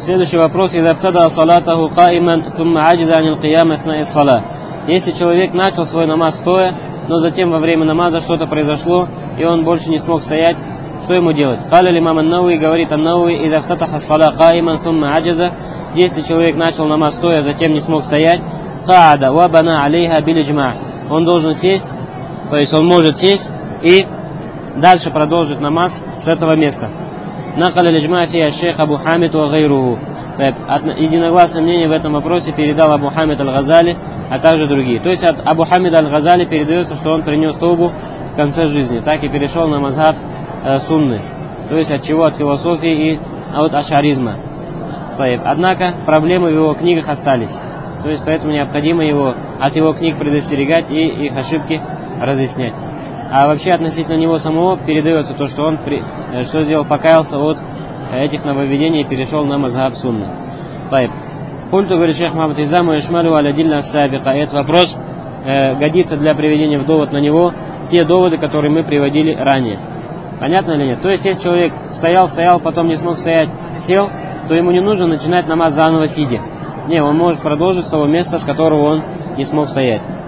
Следующий вопрос. Если человек начал свой намаз стоя, но затем во время намаза что-то произошло, и он больше не смог стоять, что ему делать? Имам ан-Науи говорит, если человек начал намаз стоя, затем не смог стоять, он должен сесть, то есть он может сесть и дальше продолжить намаз с этого места. Единогласное мнение в этом вопросе передал Абу Хамид аль-Газали, а также другие. То есть от Абу Хамида аль-Газали передается, что он принес товбу в конце жизни, так и перешел на мазхаб сунны. То есть от чего? От философии и от ашаризма. Однако проблемы в его книгах остались. То есть поэтому необходимо от его книг предостерегать и их ошибки разъяснять. А вообще относительно него самого передается то, что он что сделал, покаялся от этих нововведений и перешел на мазхаб сунны. Культу, говорит шейх Мухаммад Изаму Ишмалю алядилля сабика. Этот вопрос годится для приведения в довод на него те доводы, которые мы приводили ранее. Понятно или нет? То есть, если человек стоял, потом не смог стоять, сел, то ему не нужно начинать намаз заново сидя. Не, он может продолжить с того места, с которого он не смог стоять.